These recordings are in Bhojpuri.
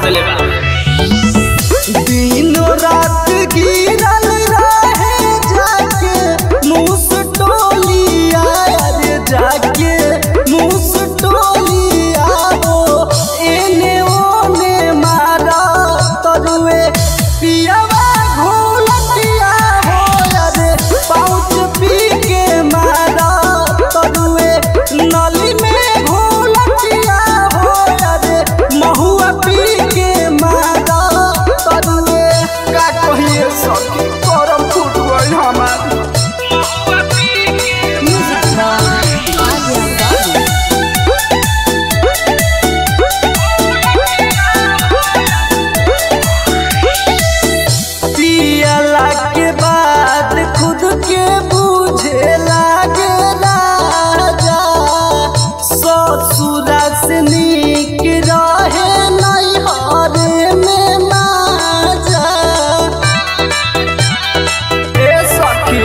देले बा। दिन रात गिरल रहे जाके मुस टोलिया रे जाके मुस टोलिया हो एने ओने मारा तरुए पियावा घोलटिया हो रे पाउच पी के मारा तरुए नली में घोलटिया हो रे महुआ पी के मारा तरुए का कहिए सखी करम फूट गई हमार पियला के बाद खुद के बुझे लागे राजा ससुरा से नीक रहे नैहर में माजा ए सखी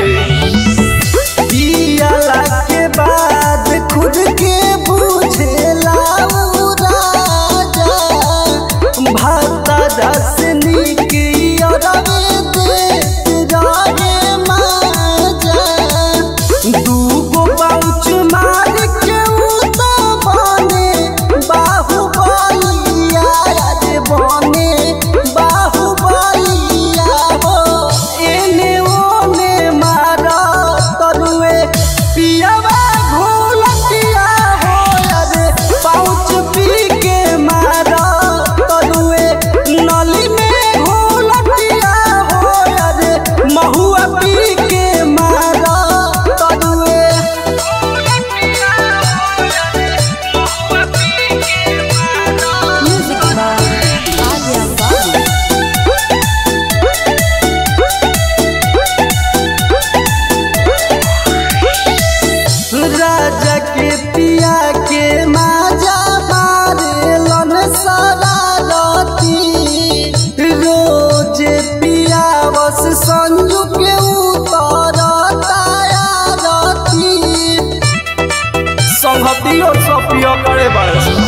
पियला के बाद खुद के बुझे लाऊ राजा भाता रस नीक रवे देत रहे माजा दूगो पाउच मार के उता बने बाहुबलिया रे बने बाहुबलिया हो एने ओने मारा तरुए पियावा घोलटिया हो रे पाउच पी के मारा तरुए नली में घोलटिया हो रे महुआ पी के मारा तरुए राजा के पिया के माजा मारे लन शरारती रोज पिया बस संजू के उतर तायारती संगतियों सब पिया करे बारे